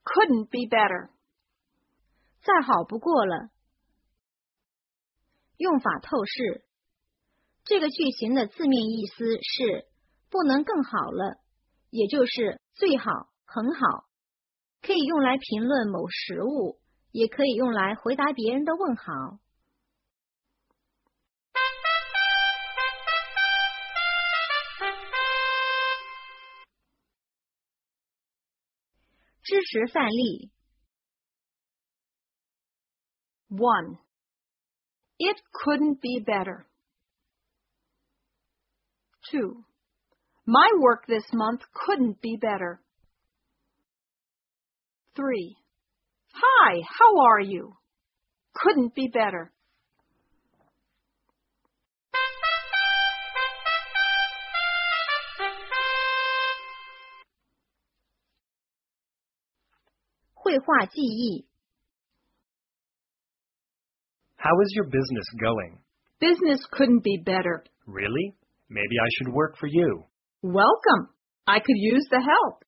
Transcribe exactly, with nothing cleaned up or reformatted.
couldn't be better. 再好不过了。用法透视。这个句型的字面意思是不能更好了，也就是最好、很好，可以用来评论某食物，也可以用来回答别人的问好。支持范例。 one. It couldn't be better. two. My work this month couldn't be better. three. Hi, how are you? Couldn't be better. 绘画记忆。 How is your business going? Business couldn't be better. Really? Maybe I should work for you. Welcome. I could use the help.